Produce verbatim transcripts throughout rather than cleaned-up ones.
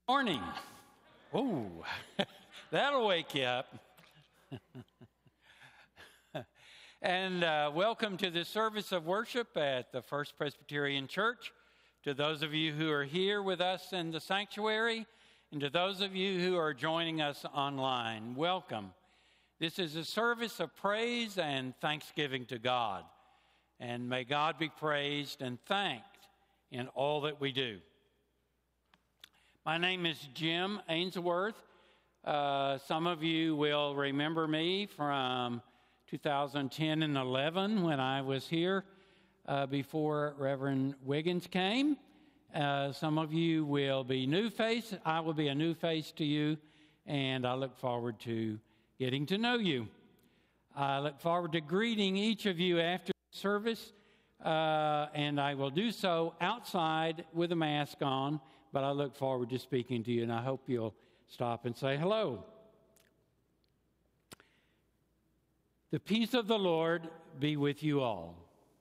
Morning. Oh, that'll wake you up. And uh, welcome to this service of worship at the First Presbyterian Church. To those of you who are here with us in the sanctuary, and to those of you who are joining us online, welcome. This is a service of praise and thanksgiving to God. And may God be praised and thanked in all that we do. My name is Jim Ainsworth. Uh, some of you will remember me from two thousand ten and eleven when I was here uh, before Reverend Wiggins came. Uh, some of you will be new face. I will be a new face to you, and I look forward to getting to know you. I look forward to greeting each of you after the service, uh, and I will do so outside with a mask on. But I look forward to speaking to you, and I hope you'll stop and say hello. The peace of the Lord be with you all.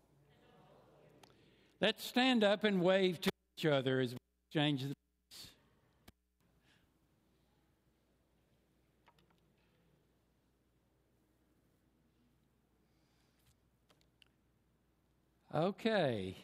Let's stand up and wave to each other as we exchange the peace. Okay.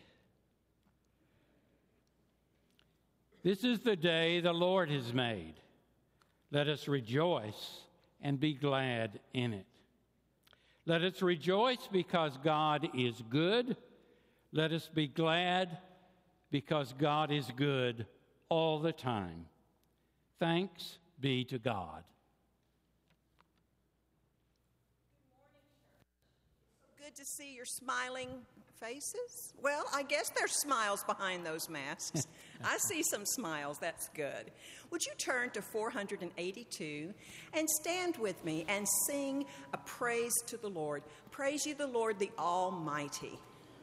This is the day the Lord has made. Let us rejoice and be glad in it. Let us rejoice because God is good. Let us be glad because God is good all the time. Thanks be to God. Good morning, church. Good to see your smiling faces. Well, I guess there's smiles behind those masks. I see some smiles. That's good. Would you turn to four eighty-two and stand with me and sing a praise to the Lord? Praise you, the Lord, the Almighty.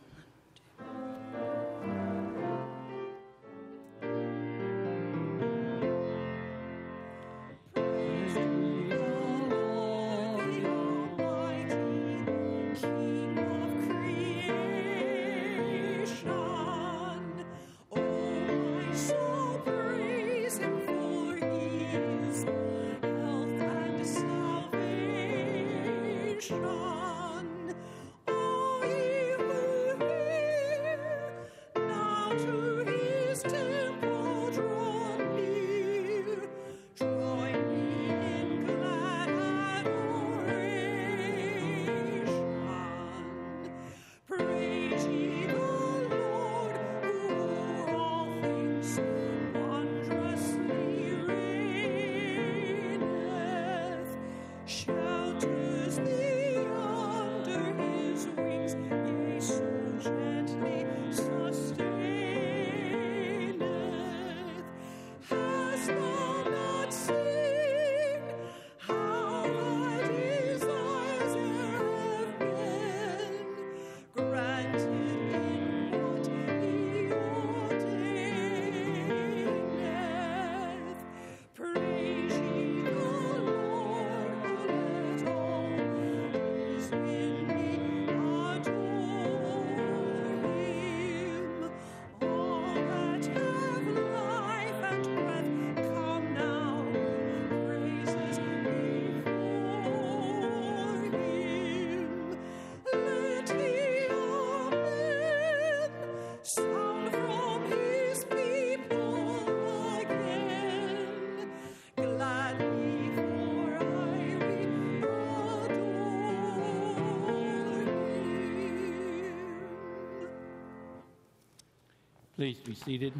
Please be seated.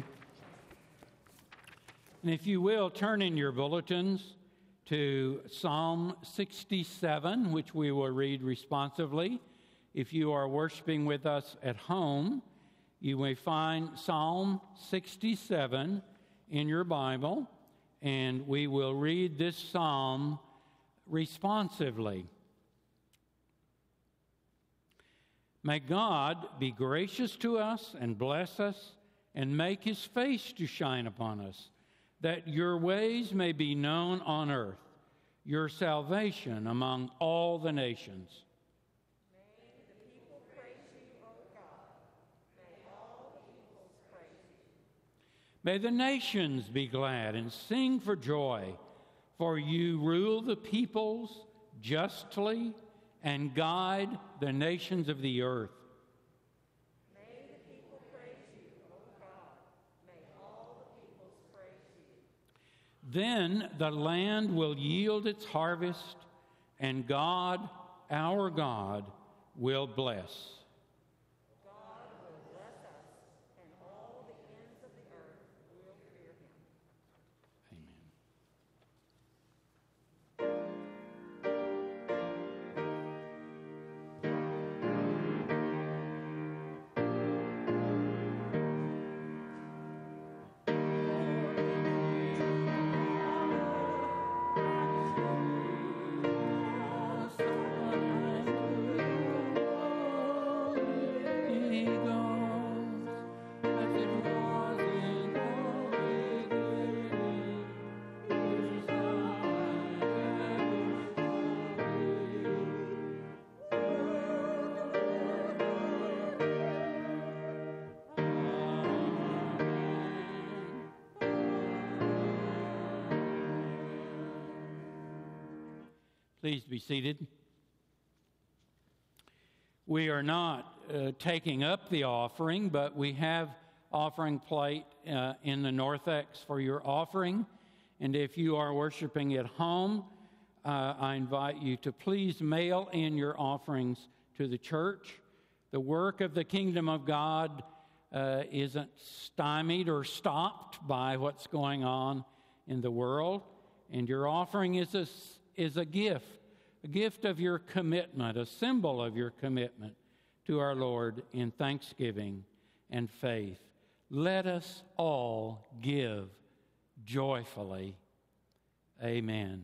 And if you will, turn in your bulletins to Psalm sixty-seven, which we will read responsively. If you are worshiping with us at home, you may find Psalm sixty-seven in your Bible, and we will read this psalm responsively. May God be gracious to us and bless us, and make his face to shine upon us, that your ways may be known on earth, your salvation among all the nations. May the people praise you, O God. May all peoples praise you. May the nations be glad and sing for joy, for you rule the peoples justly and guide the nations of the earth. May the people praise you, O God. May all the peoples praise you. Then the land will yield its harvest, and God, our God, will bless. God will bless us, and all the ends of the earth will fear him. Amen. Please be seated. We are not uh, taking up the offering, but we have offering plate uh, in the narthex for your offering. And if you are worshiping at home, uh, I invite you to please mail in your offerings to the church. The work of the kingdom of God uh, isn't stymied or stopped by what's going on in the world. And your offering is a is a gift, a gift of your commitment, a symbol of your commitment to our Lord in thanksgiving and faith. Let us all give joyfully. Amen.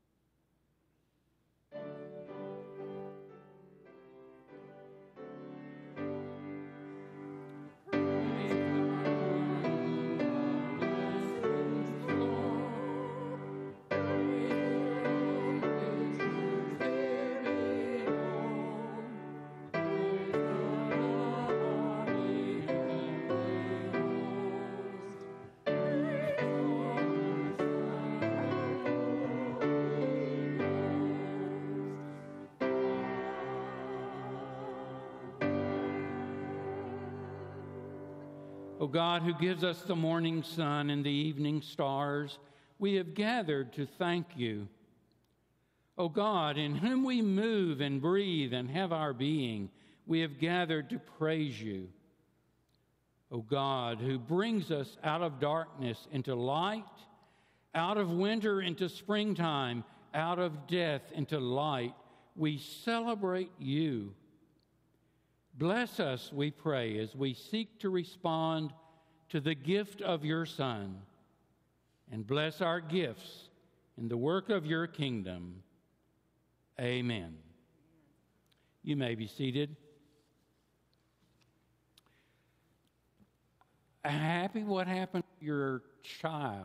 O God, who gives us the morning sun and the evening stars, we have gathered to thank you. O God, in whom we move and breathe and have our being, we have gathered to praise you. O God, who brings us out of darkness into light, out of winter into springtime, out of death into light, we celebrate you. Bless us, we pray, as we seek to respond to the gift of your Son, and bless our gifts in the work of your kingdom. Amen. You may be seated. Happy, what happened to your child?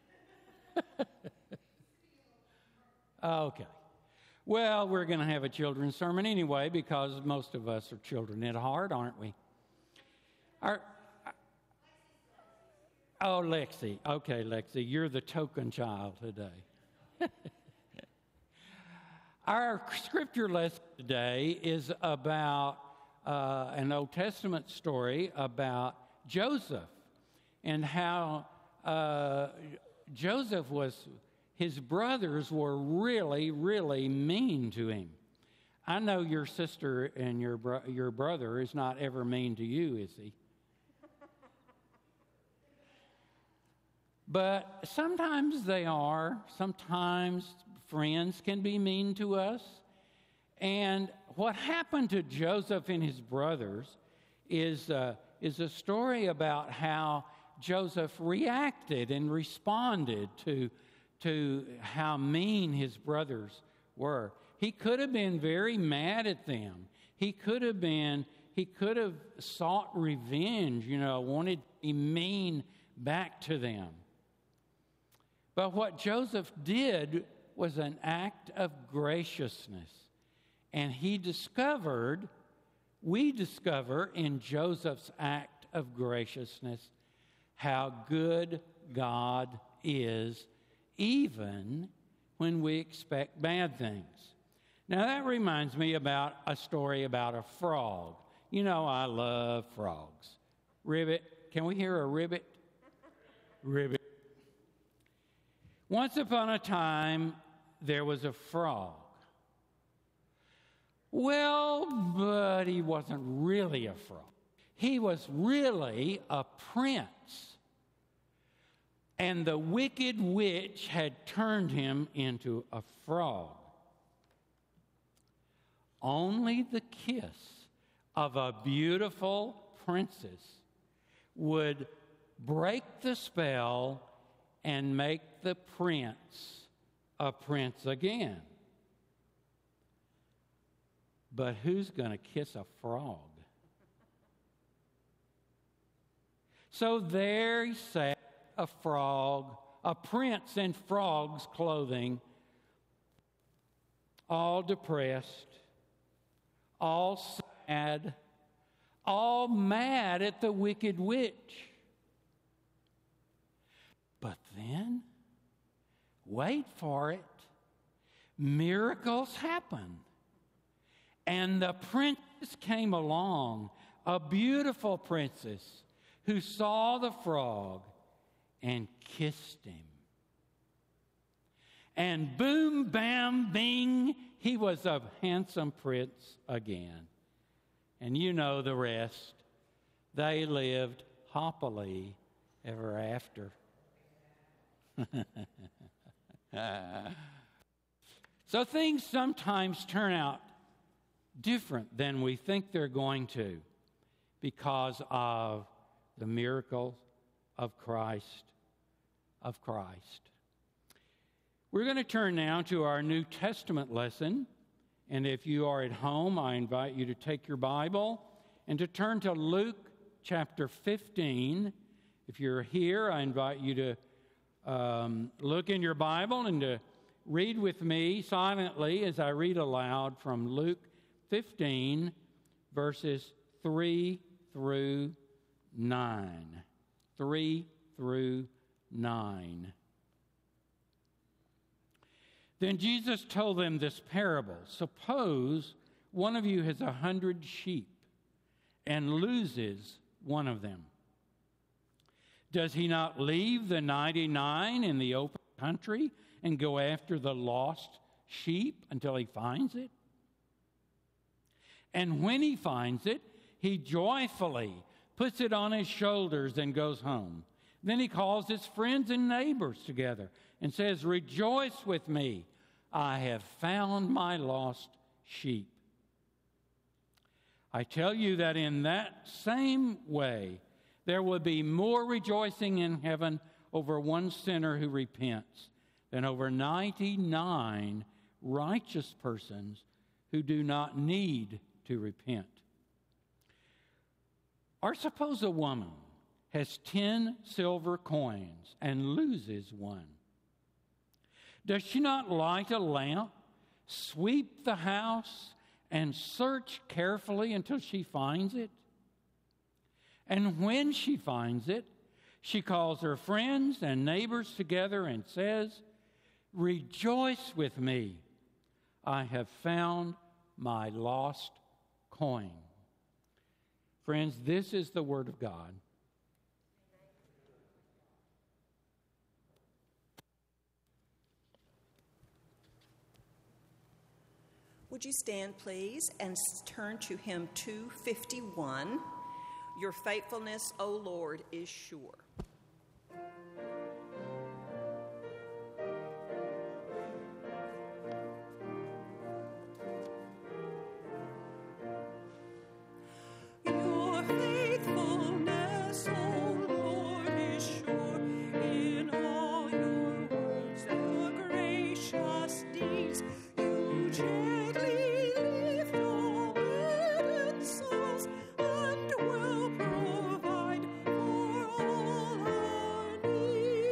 Okay. Well, we're going to have a children's sermon anyway because most of us are children at heart, aren't we? Our, oh, Lexi. Okay, Lexi, you're the token child today. Our scripture lesson today is about uh, an Old Testament story about Joseph and how uh, Joseph was... his brothers were really, really mean to him. I know your sister and your bro- your brother is not ever mean to you, is he? But sometimes they are. Sometimes friends can be mean to us. And what happened to Joseph and his brothers is, uh, is a story about how Joseph reacted and responded to to how mean his brothers were. He could have been very mad at them. He could have been, he could have sought revenge, you know, wanted to be mean back to them. But what Joseph did was an act of graciousness. And he discovered, we discover in Joseph's act of graciousness, how good God is, even when we expect bad things. Now, that reminds me about a story about a frog. You know, I love frogs. Ribbit. Can we hear a ribbit? Ribbit. Once upon a time, there was a frog. Well, but he wasn't really a frog. He was really a prince. And the wicked witch had turned him into a frog. Only the kiss of a beautiful princess would break the spell and make the prince a prince again. But who's going to kiss a frog? So there sat a frog, a prince in frog's clothing, all depressed, all sad, all mad at the wicked witch. But then, wait for it, miracles happen. And the princess came along, a beautiful princess, who saw the frog and kissed him. And boom, bam, bing, he was a handsome prince again. And you know the rest. They lived happily ever after. So things sometimes turn out different than we think they're going to because of the miracle of Christ, of Christ. We're going to turn now to our New Testament lesson. And if you are at home, I invite you to take your Bible and to turn to Luke chapter fifteen. If you're here, I invite you to um, look in your Bible and to read with me silently as I read aloud from Luke fifteen, verses three through nine. three through nine. Then Jesus told them this parable. Suppose one of you has a hundred sheep and loses one of them. Does he not leave the ninety-nine in the open country and go after the lost sheep until he finds it? And when he finds it, he joyfully puts it on his shoulders and goes home. Then he calls his friends and neighbors together and says, "Rejoice with me, I have found my lost sheep." I tell you that in that same way, there will be more rejoicing in heaven over one sinner who repents than over ninety-nine righteous persons who do not need to repent. Or suppose a woman has ten silver coins and loses one. Does she not light a lamp, sweep the house, and search carefully until she finds it? And when she finds it, she calls her friends and neighbors together and says, "Rejoice with me, I have found my lost coin." Friends, this is the Word of God. Would you stand, please, and turn to hymn two fifty-one, "Your faithfulness, O Lord, is sure." And will provide for all our needs.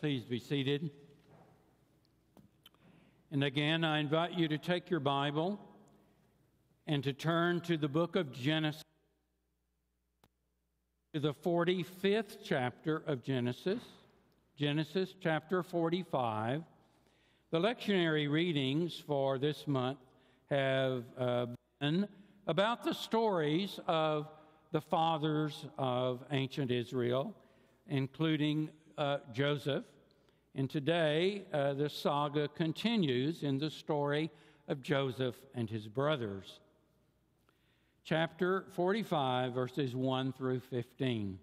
Please be seated. And again, I invite you to take your Bible and to turn to the book of Genesis, to the forty-fifth chapter of Genesis, Genesis chapter forty-five. The lectionary readings for this month have uh, been about the stories of the fathers of ancient Israel, including uh, Joseph. And today, uh, the saga continues in the story of Joseph and his brothers. Chapter forty-five, verses one through fifteen.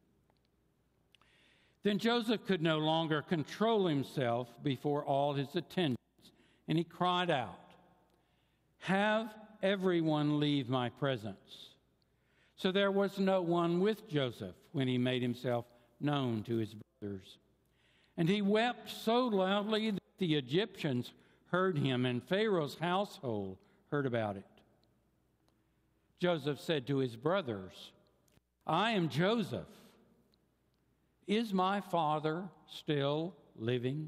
Then Joseph could no longer control himself before all his attendants, and he cried out, "Have everyone leave my presence." So there was no one with Joseph when he made himself known to his brothers. And he wept so loudly that the Egyptians heard him, and Pharaoh's household heard about it. Joseph said to his brothers, "I am Joseph. Is my father still living?"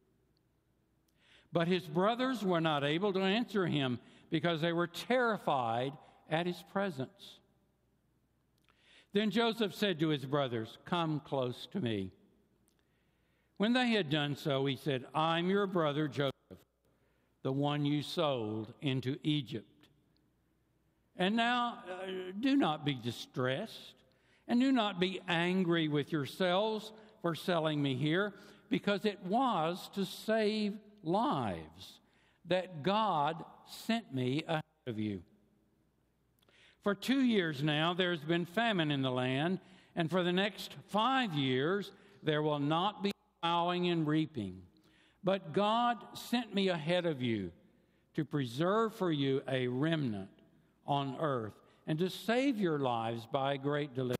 But his brothers were not able to answer him because they were terrified at his presence. Then Joseph said to his brothers, "Come close to me." When they had done so, he said, "I'm your brother Joseph, the one you sold into Egypt. And now uh, do not be distressed, and do not be angry with yourselves for selling me here, because it was to save lives that God sent me ahead of you. For two years now there's been famine in the land, and for the next five years there will not be plowing and reaping. But God sent me ahead of you to preserve for you a remnant on earth and to save your lives by great deliverance.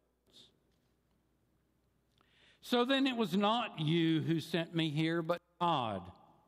So then it was not you who sent me here, but God.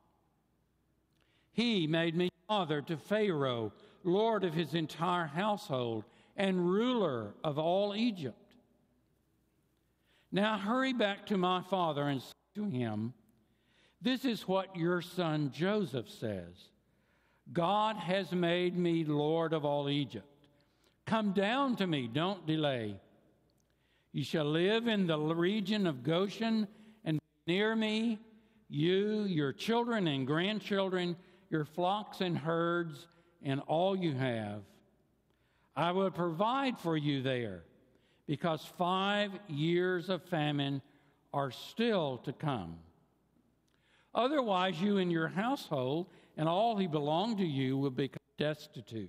He made me father to Pharaoh, lord of his entire household, and ruler of all Egypt. Now hurry back to my father and say to him, 'This is what your son Joseph says. God has made me lord of all Egypt. Come down to me, don't delay. You shall live in the region of Goshen and be near me, you, your children and grandchildren, your flocks and herds, and all you have. I will provide for you there, because five years of famine are still to come. Otherwise, you and your household and all who belong to you will become destitute.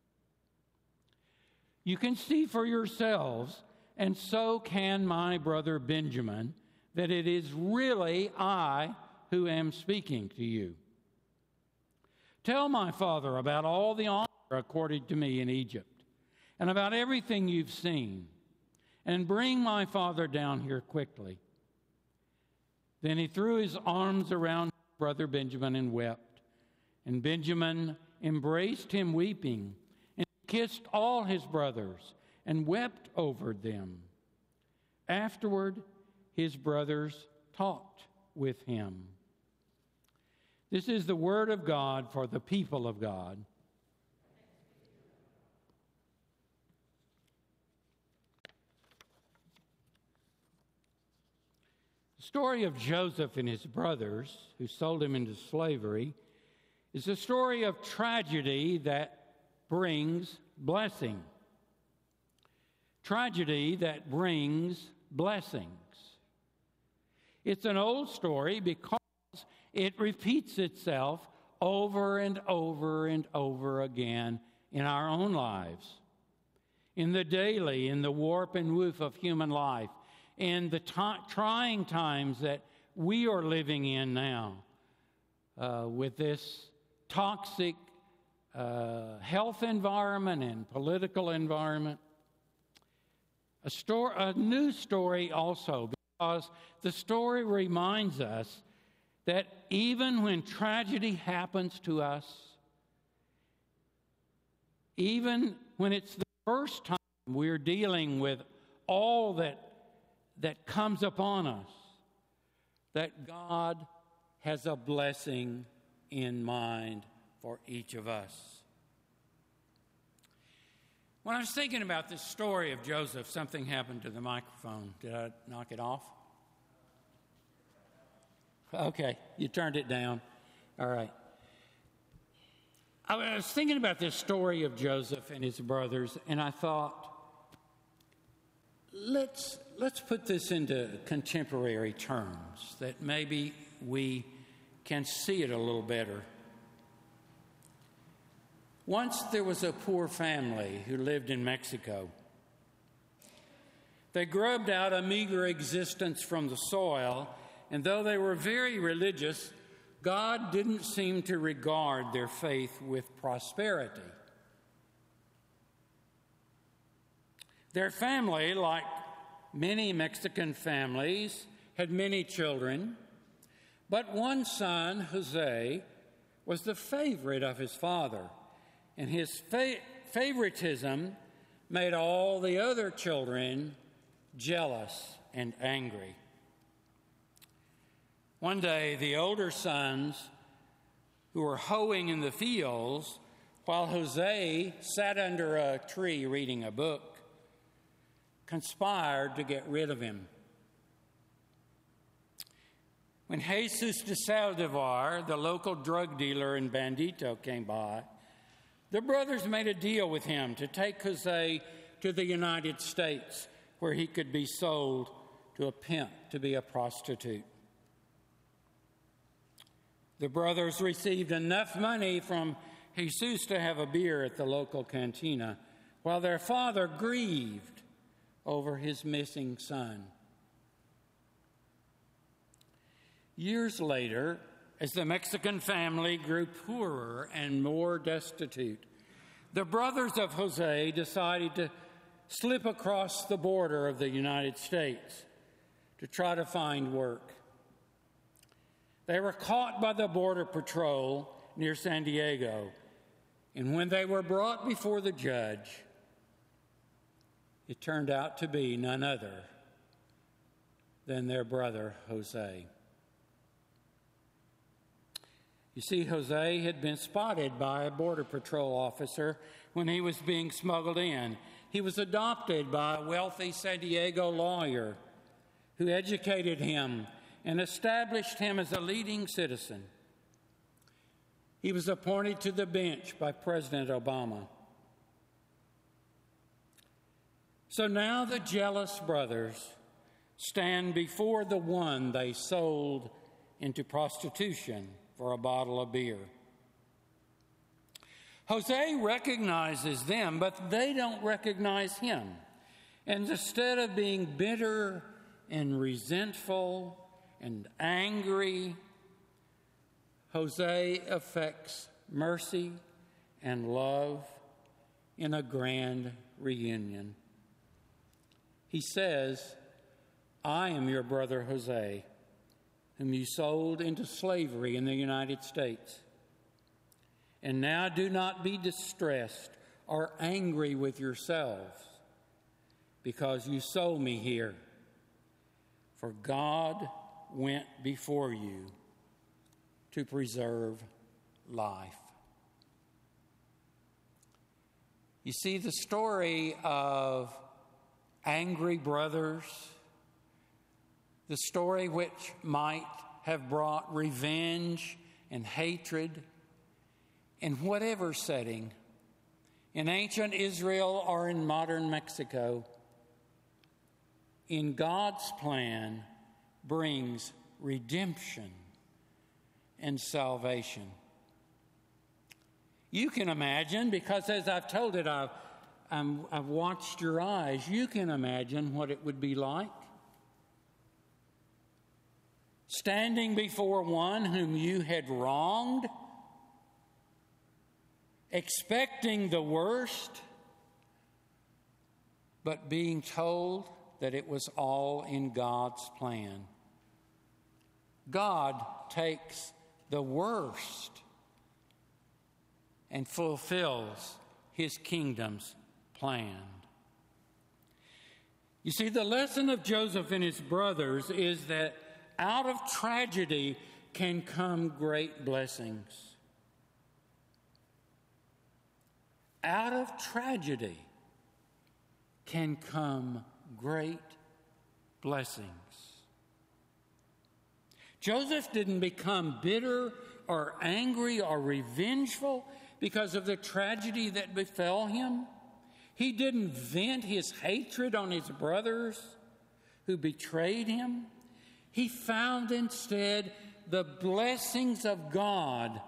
You can see for yourselves, and so can my brother Benjamin, that it is really I who am speaking to you. Tell my father about all the honor accorded to me in Egypt, and about everything you've seen, and bring my father down here quickly." Then he threw his arms around brother Benjamin and wept. And Benjamin embraced him weeping, and kissed all his brothers, and wept over them. Afterward, his brothers talked with him. This is the word of God for the people of God. The story of Joseph and his brothers, who sold him into slavery, is a story of tragedy that brings blessing. Tragedy that brings blessings. It's an old story because it repeats itself over and over and over again in our own lives, in the daily, in the warp and woof of human life, in the t- trying times that we are living in now, uh, with this toxic uh, health environment and political environment. A, story, a new story also, because the story reminds us that even when tragedy happens to us, even when it's the first time we're dealing with all that that comes upon us, that God has a blessing in mind for each of us. When I was thinking about this story of Joseph, something happened to the microphone. Did I knock it off? Okay, you turned it down. All right. I was thinking about this story of Joseph and his brothers, and I thought, let's let's put this into contemporary terms, that maybe we can see it a little better. Once there was a poor family who lived in Mexico. They grubbed out a meager existence from the soil, and though they were very religious, God didn't seem to regard their faith with prosperity. Their family, like many Mexican families, had many children, but one son, Jose, was the favorite of his father, and his fa- favoritism made all the other children jealous and angry. One day, the older sons, who were hoeing in the fields, while Jose sat under a tree reading a book, conspired to get rid of him. When Jesus de Saldivar, the local drug dealer in Bandito, came by, the brothers made a deal with him to take Jose to the United States, where he could be sold to a pimp to be a prostitute. The brothers received enough money from Jesus to have a beer at the local cantina, while their father grieved over his missing son. Years later, as the Mexican family grew poorer and more destitute, the brothers of Jose decided to slip across the border of the United States to try to find work. They were caught by the Border Patrol near San Diego, and when they were brought before the judge, it turned out to be none other than their brother Jose. You see, Jose had been spotted by a Border Patrol officer when he was being smuggled in. He was adopted by a wealthy San Diego lawyer who educated him and established him as a leading citizen. He was appointed to the bench by President Obama. So now the jealous brothers stand before the one they sold into prostitution for a bottle of beer. Jose recognizes them, but they don't recognize him. And instead of being bitter and resentful and angry, Jose affects mercy and love in a grand reunion. He says, "I am your brother Jose, whom you sold into slavery in the United States. And now do not be distressed or angry with yourselves because you sold me here. For God went before you to preserve life." You see, the story of angry brothers, the story which might have brought revenge and hatred in whatever setting, in ancient Israel or in modern Mexico, in God's plan brings redemption and salvation. You can imagine, because as I've told it, I've, I'm, I've watched your eyes, you can imagine what it would be like. Standing before one whom you had wronged, expecting the worst, but being told that it was all in God's plan. God takes the worst and fulfills his kingdom's plan. You see, the lesson of Joseph and his brothers is that out of tragedy can come great blessings. Out of tragedy can come great blessings. Joseph didn't become bitter or angry or revengeful because of the tragedy that befell him. He didn't vent his hatred on his brothers who betrayed him. He found instead the blessings of God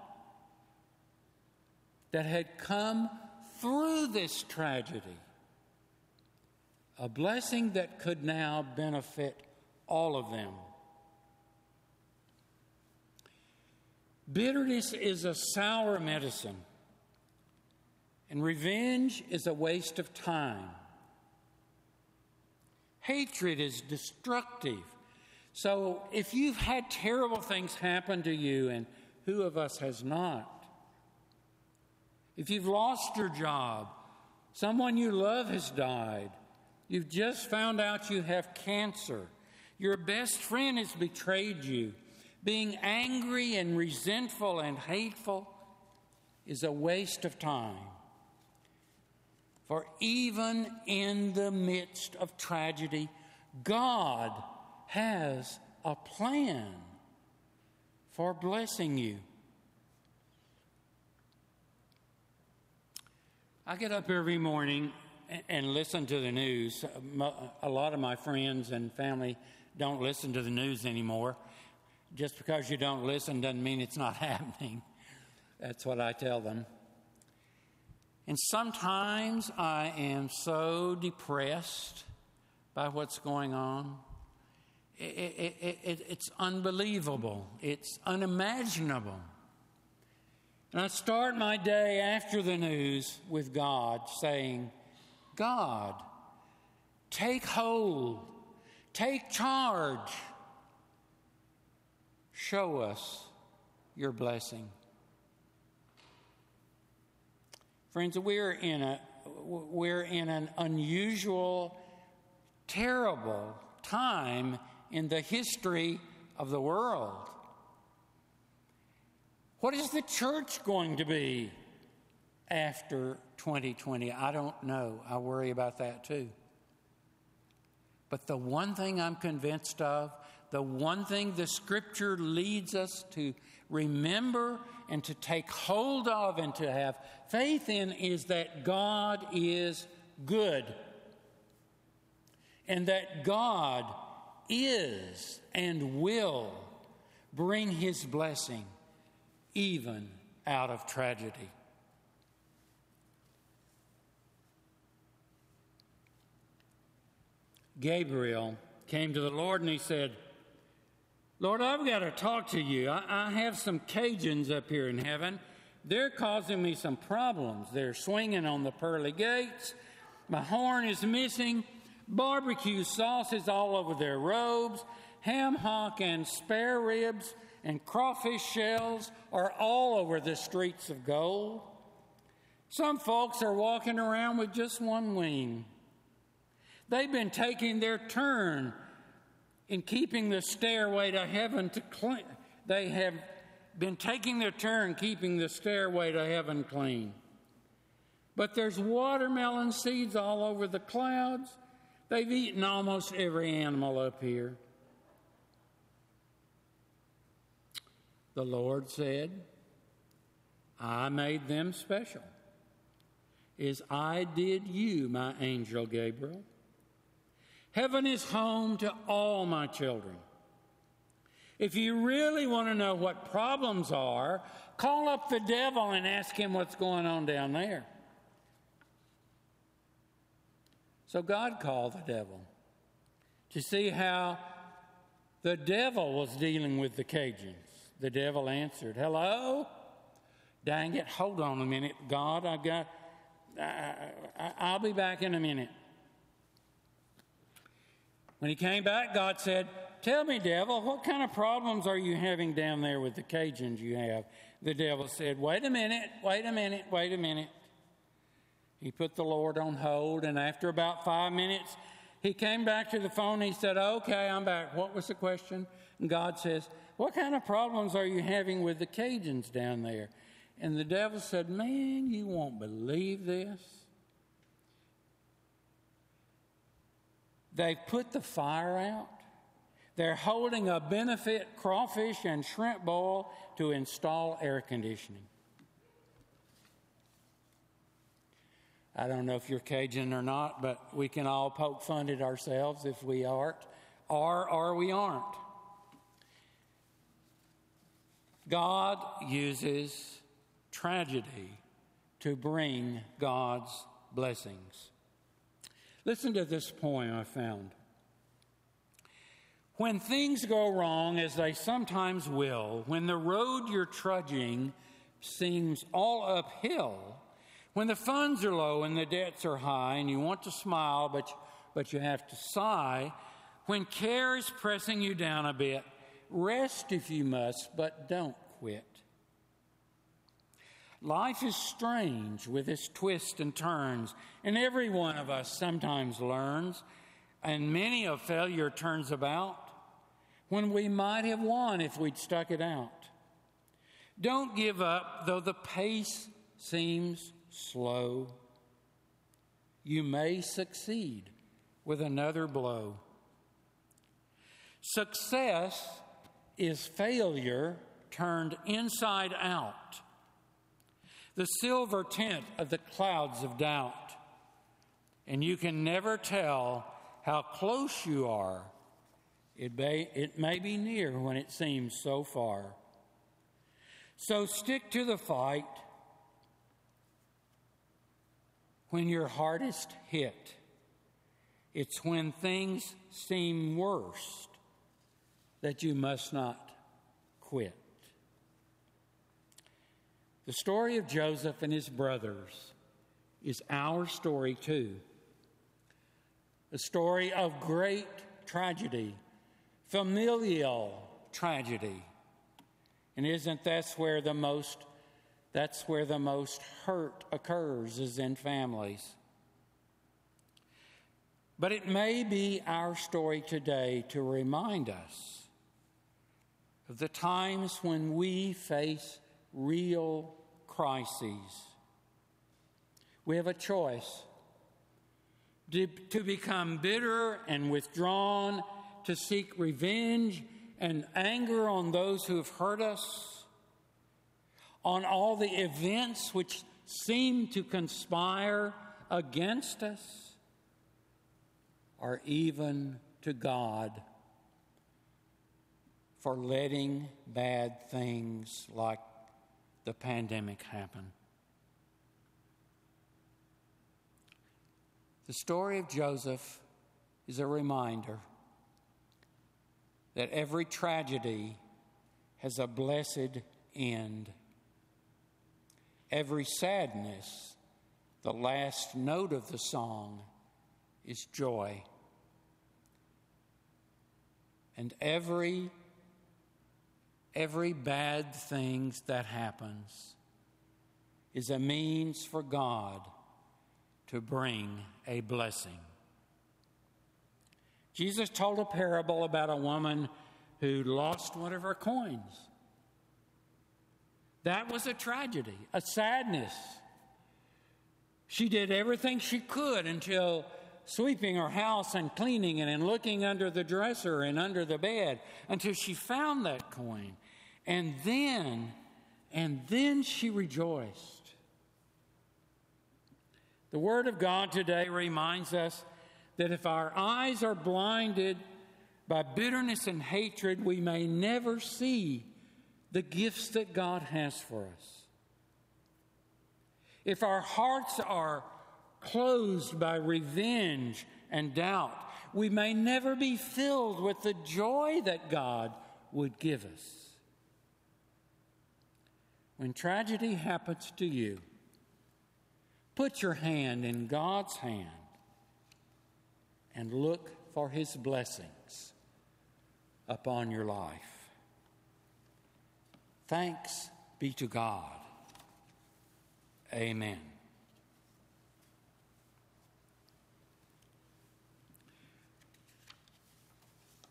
that had come through this tragedy. A blessing that could now benefit all of them. Bitterness is a sour medicine, and revenge is a waste of time. Hatred is destructive. So if you've had terrible things happen to you, and who of us has not? If you've lost your job, someone you love has died, you've just found out you have cancer, your best friend has betrayed you, being angry and resentful and hateful is a waste of time. For even in the midst of tragedy, God has a plan for blessing you. I get up every morning and listen to the news. A lot of my friends and family don't listen to the news anymore. Just because you don't listen doesn't mean it's not happening. That's what I tell them. And sometimes I am so depressed by what's going on. It, it, it, it's unbelievable. It's unimaginable. And I start my day after the news with God saying, God, take hold, take charge. Show us your blessing. Friends, we're in a we're in an unusual, terrible time in the history of the world. What is the church going to be after twenty twenty? I don't know. I worry about that too. But the one thing I'm convinced of, the one thing the Scripture leads us to remember and to take hold of and to have faith in is that God is good. And that God is and will bring His blessing even out of tragedy. Gabriel came to the Lord and he said, Lord, I've got to talk to you. I, I have some Cajuns up here in heaven. They're causing me some problems. They're swinging on the pearly gates. My horn is missing. Barbecue sauce is all over their robes. Ham hock and spare ribs and crawfish shells are all over the streets of gold. Some folks are walking around with just one wing. They've been taking their turn in keeping the stairway to heaven to clean. They have been taking their turn keeping the stairway to heaven clean. But there's watermelon seeds all over the clouds. They've eaten almost every animal up here. The Lord said, I made them special, as I did you, my angel Gabriel. Heaven is home to all my children. If you really want to know what problems are, call up the devil and ask him what's going on down there. So God called the devil to see how the devil was dealing with the Cajuns. The devil answered, hello? Dang it, hold on a minute. God, I've got, I, I, I'll be back in a minute. When he came back, God said, tell me, devil, what kind of problems are you having down there with the Cajuns you have? The devil said, wait a minute, wait a minute, wait a minute. He put the Lord on hold, and after about five minutes, he came back to the phone and he said, okay, I'm back. What was the question? And God says, what kind of problems are you having with the Cajuns down there? And the devil said, man, you won't believe this. They've put the fire out. They're holding a benefit crawfish and shrimp boil to install air conditioning. I don't know if you're Cajun or not, but we can all poke fun at ourselves if we aren't, or, or we aren't. God uses tragedy to bring God's blessings. Listen to this poem I found. When things go wrong, as they sometimes will, when the road you're trudging seems all uphill, when the funds are low and the debts are high and you want to smile but, but you have to sigh, when care is pressing you down a bit, rest if you must, but don't quit. Life is strange with its twists and turns, and every one of us sometimes learns, and many a failure turns about when we might have won if we'd stuck it out. Don't give up, though the pace seems slow. You may succeed with another blow. Success is failure turned inside out, the silver tint of the clouds of doubt, and you can never tell how close you are. It may, it may be near when it seems so far. So stick to the fight when you're hardest hit. It's when things seem worst that you must not quit. The story of Joseph and his brothers is our story too. A story of great tragedy, familial tragedy. And isn't that where the most that's where the most hurt occurs, is in families. But it may be our story today to remind us of the times when we face real crises. We have a choice to, to become bitter and withdrawn, to seek revenge and anger on those who have hurt us, on all the events which seem to conspire against us, or even to God for letting bad things like the pandemic happen. The story of Joseph is a reminder that every tragedy has a blessed end. Every sadness, the last note of the song, is joy. And every, every bad thing that happens is a means for God to bring a blessing. Jesus told a parable about a woman who lost one of her coins. That was a tragedy, a sadness. She did everything she could until sweeping her house and cleaning it and looking under the dresser and under the bed until she found that coin. And then, and then she rejoiced. The Word of God today reminds us that if our eyes are blinded by bitterness and hatred, we may never see the gifts that God has for us. If our hearts are closed by revenge and doubt, we may never be filled with the joy that God would give us. When tragedy happens to you, put your hand in God's hand and look for His blessings upon your life. Thanks be to God. Amen.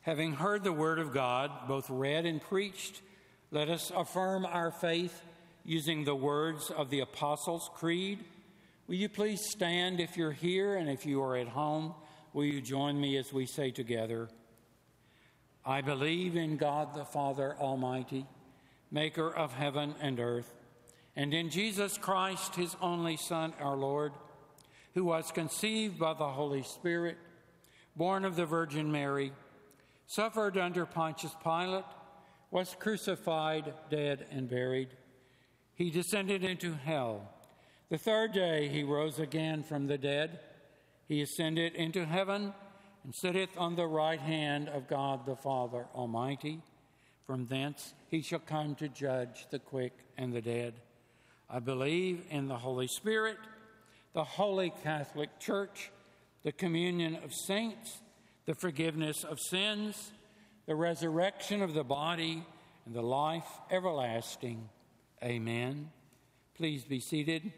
Having heard the word of God, both read and preached, let us affirm our faith using the words of the Apostles' Creed. Will you please stand if you're here, and if you are at home, will you join me as we say together, I believe in God the Father Almighty, maker of heaven and earth, and in Jesus Christ, his only Son, our Lord, who was conceived by the Holy Spirit, born of the Virgin Mary, suffered under Pontius Pilate, was crucified, dead, and buried. He descended into hell. The third day he rose again from the dead. He ascended into heaven and sitteth on the right hand of God the Father Almighty. From thence he shall come to judge the quick and the dead. I believe in the Holy Spirit, the Holy Catholic Church, the communion of saints, the forgiveness of sins, the resurrection of the body, and the life everlasting. Amen. Please be seated.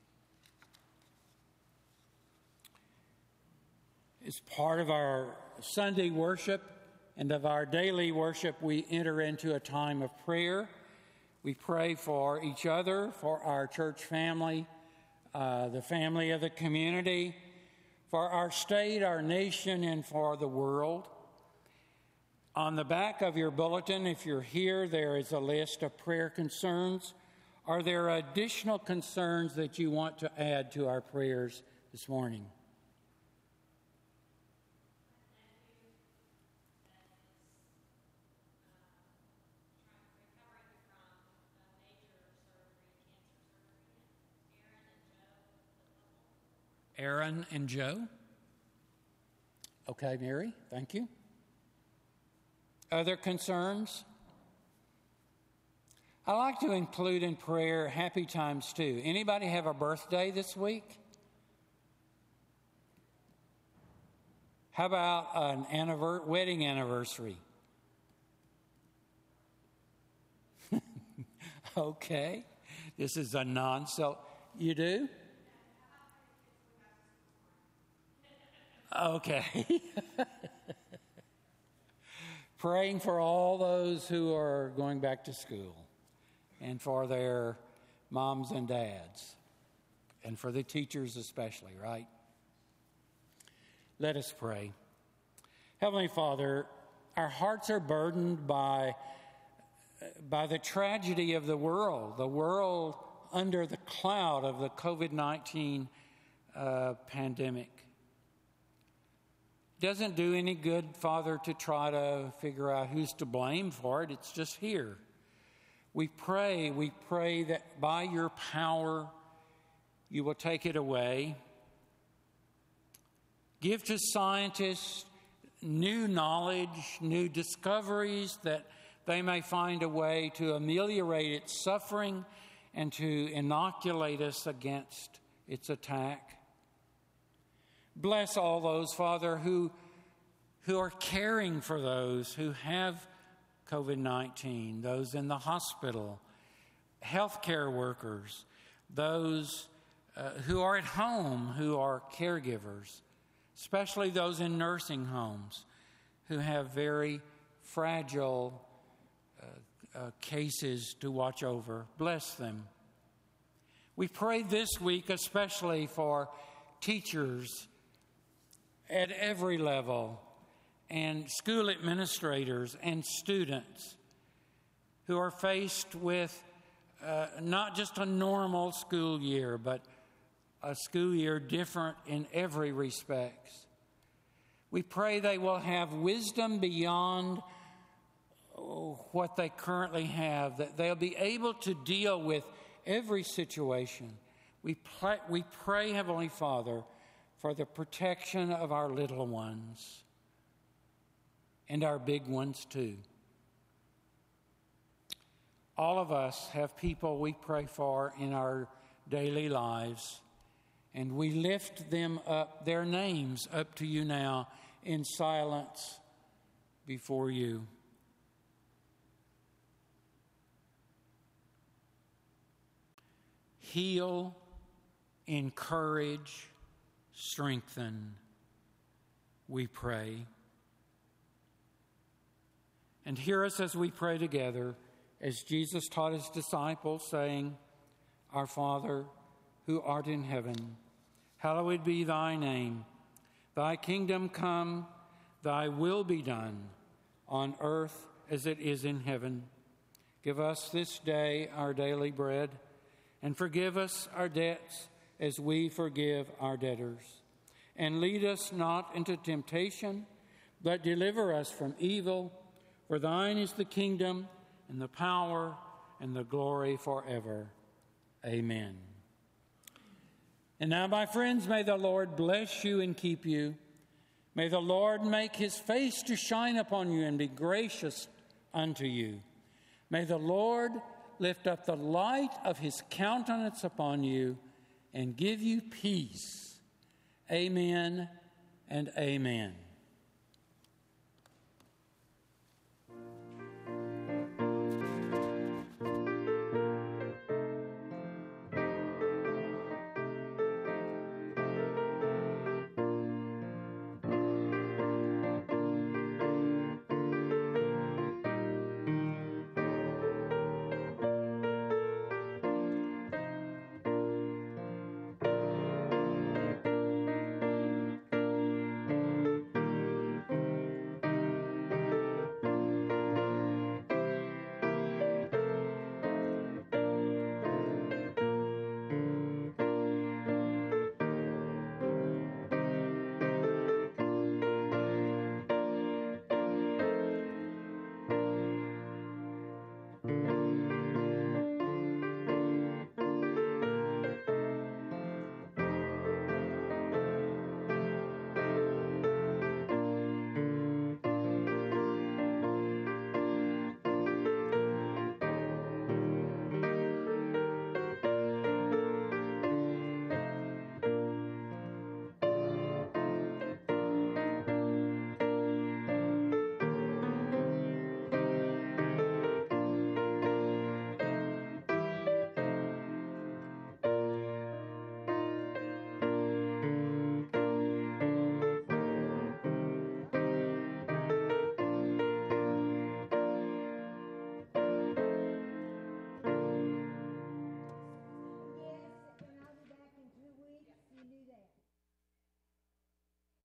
As part of our Sunday worship and of our daily worship, we enter into a time of prayer. We pray for each other, for our church family, uh, the family of the community, for our state, our nation, and for the world. On the back of your bulletin, if you're here, there is a list of prayer concerns. Are there additional concerns that you want to add to our prayers this morning? Aaron and Joe. Okay, Mary, thank you. Other concerns? I like to include in prayer happy times too. Anybody have a birthday this week? How about an anniver- wedding anniversary? Okay, this is a non-so. You do? Okay. Praying for all those who are going back to school and for their moms and dads and for the teachers especially, right? Let us pray. Heavenly Father, our hearts are burdened by, by the tragedy of the world, the world under the cloud of the covid nineteen uh, pandemic. Doesn't do any good, Father, to try to figure out who's to blame for it. It's just here. We pray, we pray that by your power, you will take it away. Give to scientists new knowledge, new discoveries, that they may find a way to ameliorate its suffering and to inoculate us against its attack. Bless all those, Father, who, who are caring for those who have covid nineteen, those in the hospital, healthcare workers, those uh, who are at home, who are caregivers, especially those in nursing homes who have very fragile uh, uh, cases to watch over. Bless them. We pray this week especially for teachers at every level, and school administrators and students who are faced with uh, not just a normal school year, but a school year different in every respect. We pray they will have wisdom beyond oh, what they currently have, that they'll be able to deal with every situation. We pray, we pray, Heavenly Father, for the protection of our little ones and our big ones too. All of us have people we pray for in our daily lives, and we lift them up, their names up to you now in silence before you. Heal, encourage, strengthen, we pray. And hear us as we pray together, as Jesus taught his disciples, saying, Our Father, who art in heaven, hallowed be thy name. Thy kingdom come, thy will be done, on earth as it is in heaven. Give us this day our daily bread, and forgive us our debts as we forgive our debtors. And lead us not into temptation, but deliver us from evil. For thine is the kingdom, and the power, and the glory forever. Amen. And now, my friends, may the Lord bless you and keep you. May the Lord make his face to shine upon you and be gracious unto you. May the Lord lift up the light of his countenance upon you and give you peace. Amen and amen.